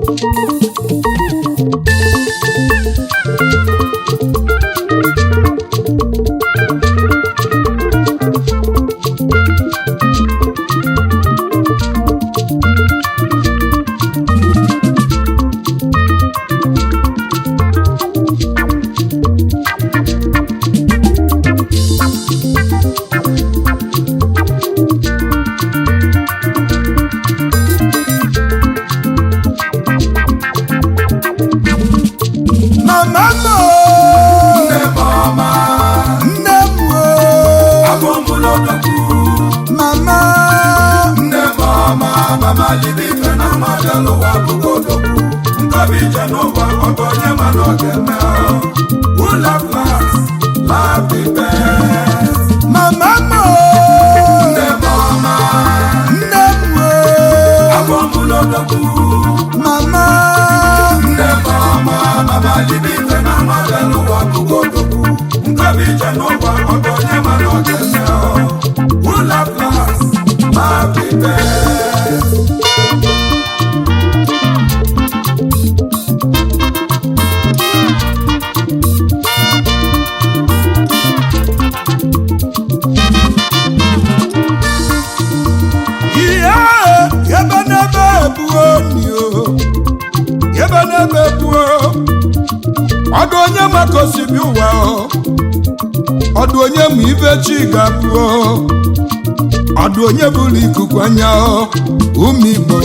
ọdụ onye ma ibe chi ga-abụ ọdụ onye bụrụ ikuku anya ụmụ Igbo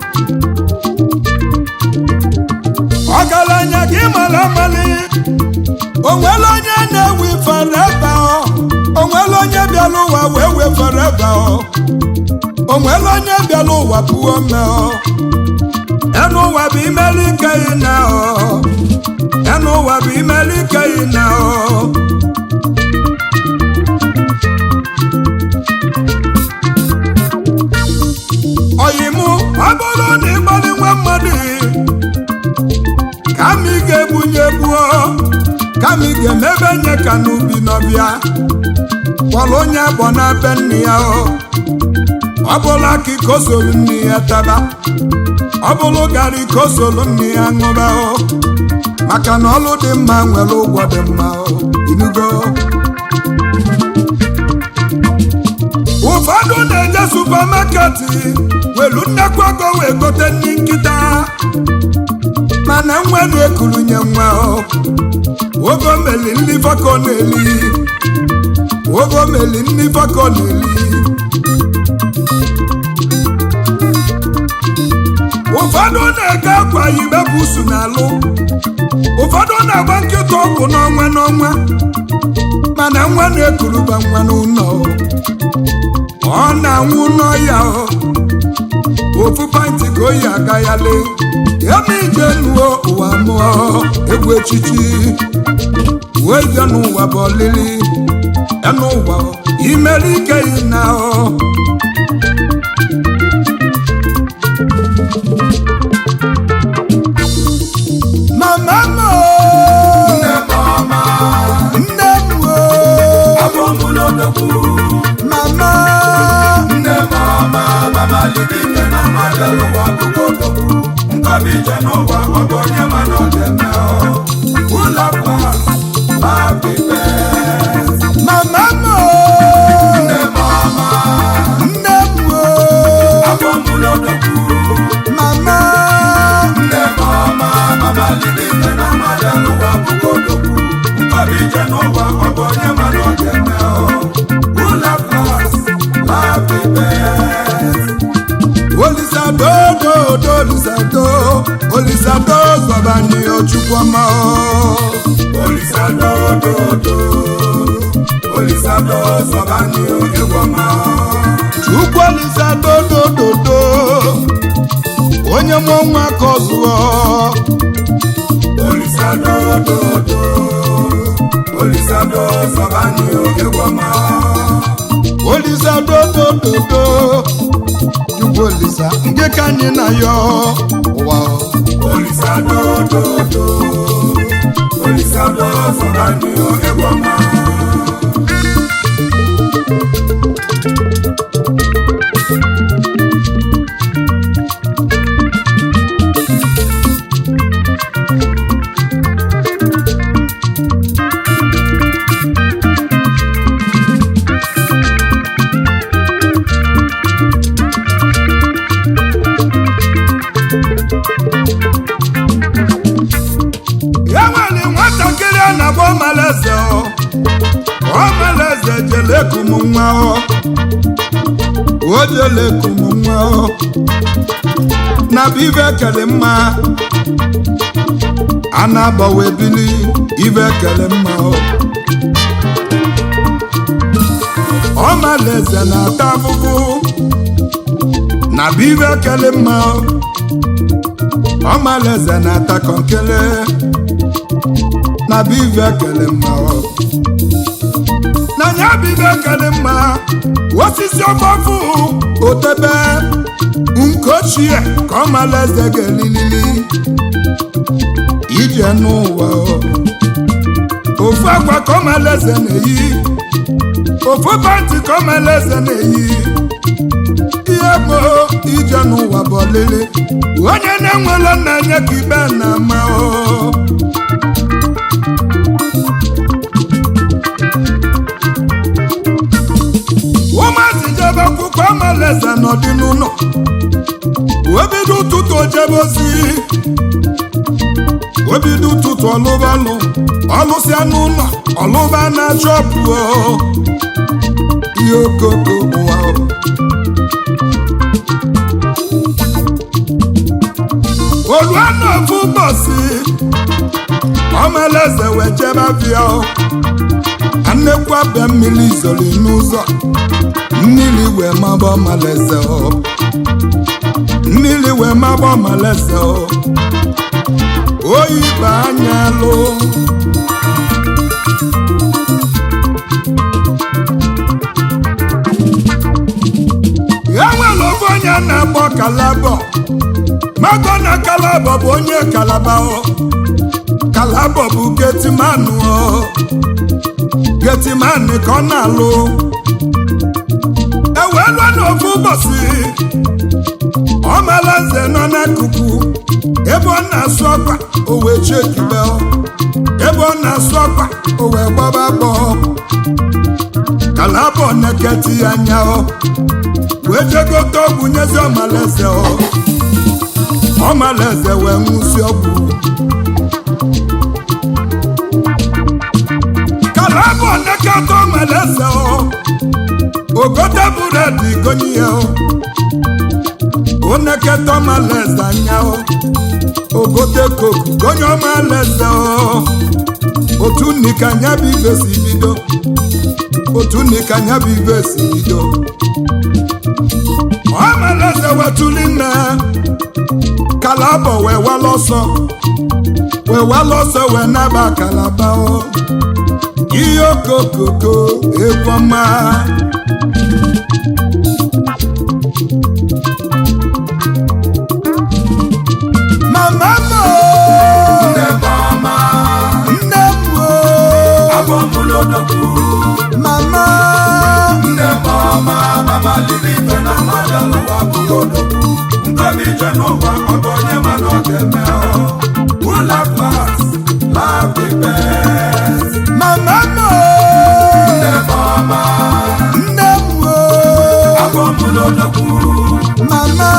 ọgaranya gị mara amali onwere onye na-ewe forever onwere onye bịara ụwa wee wee forever onwere onye bịara ụwa pụọ mme enu ụwa bụ imeli ike ị na enu ụwa bụ imeli ike ị na oyimu ọ bụrụ na ịgbali nwa mmadụ kama ị ga-ebunye gbuo kama ị ga-emebe nye ka n'ubi n'ọbịa kpọrọ onye abọ na be nne ya ọ bụla ka iko soro nne ya taba ọ bụrụ gara iko soro nne ya ṅụba maka na ọlụ dị mma nwere ụgwọ dị mma inugo ụfọdụ na-eje supamaketi welu nnekwu ego wee gote nri nkịta mana nwa na-ekulunye nwa ogo meli ndị fako na-eli ogo meli ndị fako na-eli ụfọdụ na-ege akwa yibe busu n'alụ ụfọdụ na-agba nkịta ọgwụ n'ọnwa n'ọnwa mana nwa na-ekuluba nwa n'ụlọ ọ na-anwụ n'ọya ofu pint ka oyi aga ya lee eme ije nuo ụwa mụọ egwu echichi wee je n'ụwa bụ ọlịlị n'ụwa imeli ike yi na mama nne m mama mama libike na madelu wa kukotoku nkabije n'ụwa ọdụ onye ma na ọdeme ụlọ pas happy birthday mama nne m abọmụlọdọkwu mama nne mama libike na madelu wa kukotoku nkabije n'ụwa ọdụ onye ma na ọdeme ụlọ pas happy birthday Olisado do Olisado Olisado zọbani Ochukwuma Olisado do Olisado zọbani Ochukwuma Chukwu Olisado do onye mụ nwa kozụọ Olisado do Olisado zọbani Ochukwuma Olisado do Olisa nke ka anyị na ya ụwa Olisado Olisado zọbani Ochukwuma ya nwere nwatakịrị a na-agba Ọmaleze Ọmaleze jelekum nwa o jelekum nwa na bive kele mma a na-agbawe bili ibe kele mma Ọmaleze na-ata afụfụ na bive kele mma Ọmaleze na-ata konkele na bive kele mma na nya bive kele mma osisi ọgbafụ otebe nke ochie ka Ọmaleze ga-elilili ije n'ụwa ofu akwa ka Ọmaleze na-eyi ofu pantị ka Ọmaleze na-eyi ihe bụ ije n'ụwa bụ ọlịlị onye na-enwelo nna nye ka ibe na-ama ụmụazị jebe akwụkwọ Ọmaleze nọdị n'ụlọ obido ụtụtụ ojebe ozi obido ụtụtụ ọlụbalụ ọlụsịa n'ụlọ ọlụba na chọpụ ihe okoko ụwa oluanụ ofu ụbọchị Ọmaleze wee jebe abịa nnekwu abịa mmiri izoli n'ụzọ mmiri wee maba Ọmaleze mmiri wee maba Ọmaleze oyi ba anya lụ ya nwere ofe onye na-akpọ Kalabọ mago na Kalabọ bụ onye Kalaba Kalabọ bụ getimanụ getimanụ ka ọ na-alụ ewelụọ n'ofu ụbọchị Ọmaleze nọ n'akụkụ ebe ọ na-asụ ọkwa o wee chekibe ebe ọ na-asụ ọkwa o wee gbaba agbọ Kalabọ neketi anya wee jegote ọgwụ nyezi Ọmaleze Ọmaleze wee ṅụsi ọgwụ Kalabọ neketa Ọmaleze ogote buredi gonye ya oneketa Ọmaleze anya ogote koku gonye Ọmaleze otu nika nya bụ ibe si bido otu nika nya bụ ibe si bido Ọmaleze wetuli nne Kalabọ wee walọsọ wee naba Kalaba ihe okokoko egwu ọma mama mo nne mama nne mo abomulodoku mama nne mama mama libi na madalo abomulodoku nkabi jenova ogonye manokeme ula class love the best mama mo nne mama nne mo abomulodoku mama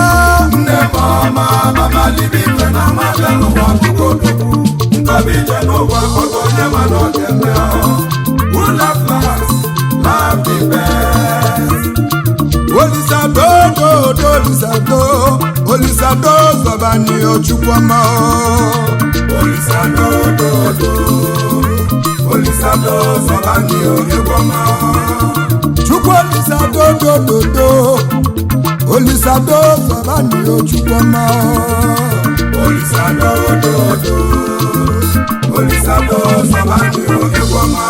mama libi na madalo abomulodoku nkabi jenova ogonye manokeme ula class love the best Olisado zọbani Ochukwuma Olisado zọbani Ochukwuma Chukwu Olisado zọbani Ochukwuma Olisado zọbani Ochukwuma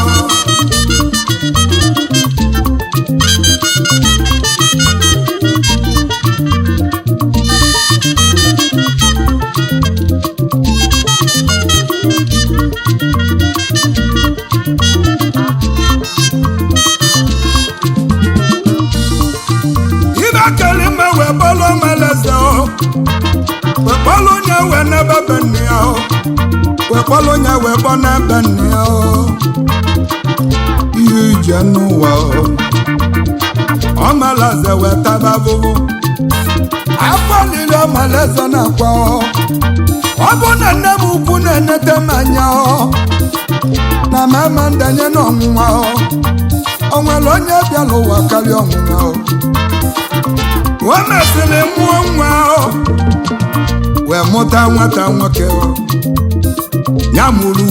Wekpolonya wekpo n'ebe nne ihe ije n'ụwa ọmalaze wetaba bụbụ afọ niile ọmalaze na-akwa ọ bụ na nne m ukwu na-enete m anya na mama ndanye n'ọnwụnwa o nwere onye bịara ụwa karịa ọnwụnwa o mesịrị mụọ nwa wee mụta nwata nwoke ya mụrụ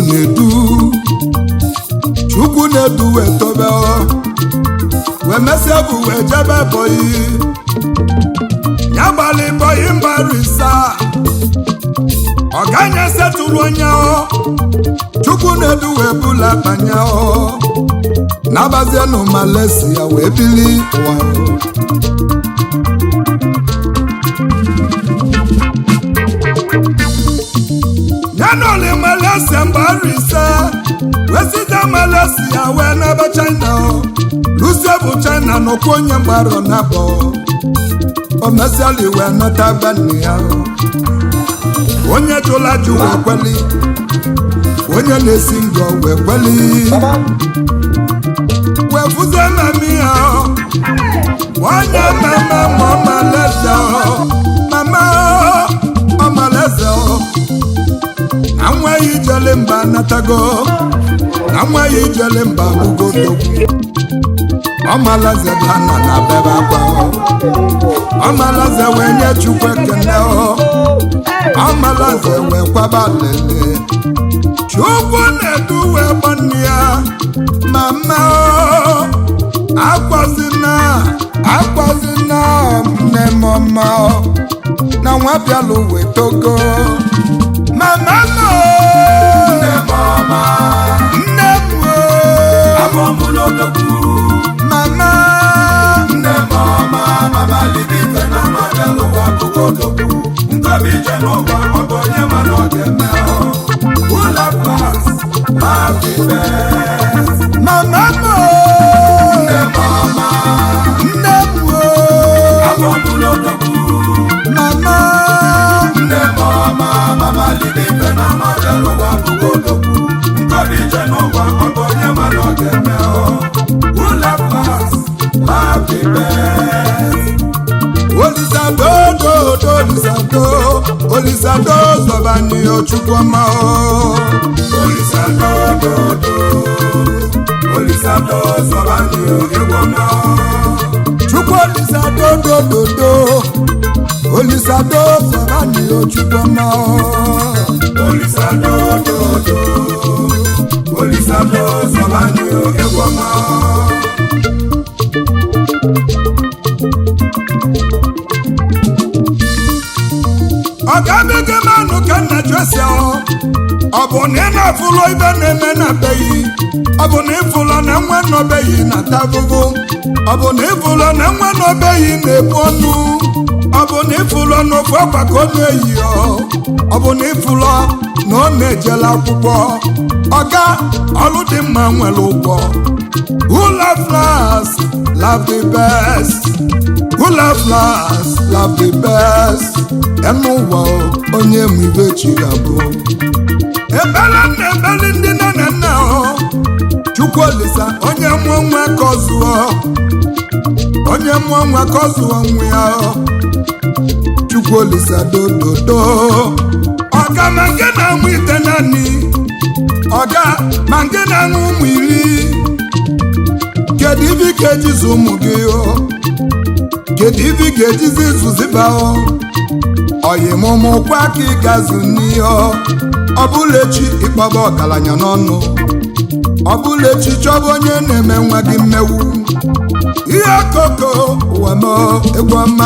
Chukwu na-edu wee tobe wee mesịa bụ wee jebe bọyị ya gbalị bọyị mbarisa ọ gaghị esetụrụ onye Chukwu na-edu wee bula banye n'abazienụ Malaysia wee bili ụwa yanọli Malaysia mbarisa wesija Malaysia wee n'ebe China Russia bụ China n'okwu onye mgbarọ n'abọ o mesiali wee nata banne ya onye jụla jụ wee kweli onye na-esi ngọ wee kweli wee fụzie mami ya onye mama Malaysia mama Malaysia na nwa ya ijele mba natago na nwa ya ijele mba bụgodogwu ọmalaze dana na bebe akwa ọmalaze wee nye Chukwu ekele ọmalaze wee kwaba lele Chukwu na-edu wee gbanne ya mama akwazina nne mama na nwa bịalụ wee togo mama nne mama nne mama nne mama libife na mabelu wa kukotoku nkabi jenova odonye manoge meo ula pass happy birthday mama nne mama nne mama nne mama libife na mabelu wa kukotoku nkabi jenova odonye manoge meo happy birthday Olisado zọbani Chukwuma Olisado zọbani Egwoma Chukwu Olisado Olisado zọbani Chukwuma Olisado zọbani Egwoma ọgabege manụ ka nna Jose ọ bụ na ị na-afụlọ ibe na-eme na beghị ọ bụ na ịfụlọ na nwa nọbeghị na tabụbụ ọ bụ na ịfụlọ na nwa nọbeghị na-ebu ọnụ ọ bụ na ịfụlọ na ofu akwa ka ọ na-eyi ọ bụ na ịfụlọ na ọ na-ejela akwụkwọ ọga ọlụ dị mma nwere ụgwọ who love last love the best who love last love the best enụwa onye mụ ibe chi ga-abụ ebele nna ebele ndị nne na nna Chukwu Olisa onye mụọ nwa ka ọ zụọ onye mụọ nwa ka ọ zụọ nwa ya Chukwu Olisa dododo ọga ma nke na-anwụ ite naanị ọga ma nke na-aṅụ ụmụ iri kedu ibe ị ga-ejizi ụmụ gị kedu ibe ị ga-ejizi zụziba oyimụmụ kwa ka ị gazụ n'ihe ọbụla echi ịkpọba ọgaranya n'ọnụ ọbụla echi chọba onye na-eme nwa gị mmewu ihe koko ụwa m egwu ọma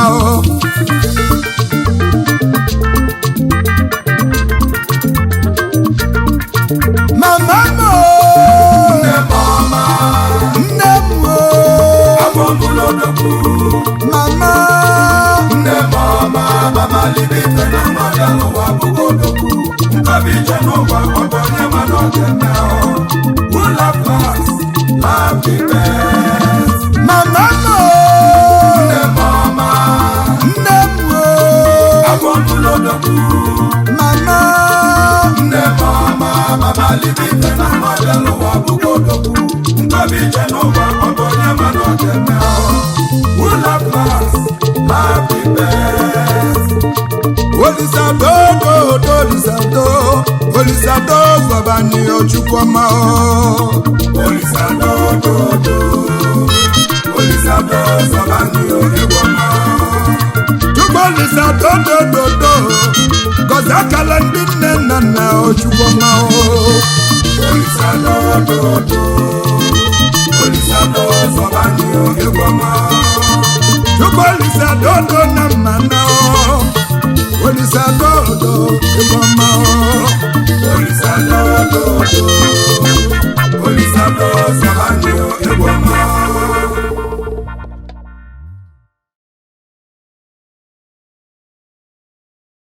mama nne mama nne mama nne mama libife na mabelu wa kukotoku nkabi jenova odonye manoge meo ula pass happy birthday mama nne mama nne mama nne mama libife na mabelu wa kukotoku Abije n'ụwa ọ bụ onye ma na ọ ga-eme who love last love the best. Olisado Olisado Olisado Zọbani Ochukwuma Olisado Olisado Zọbani Ochukwuma Chukwu Olisado Goza kala ndị nne na nna Ochukwuma Olisado Olisado Zọbani Ochukwuma Chukwu Olisado na mmanụ Olisado Ochukwuma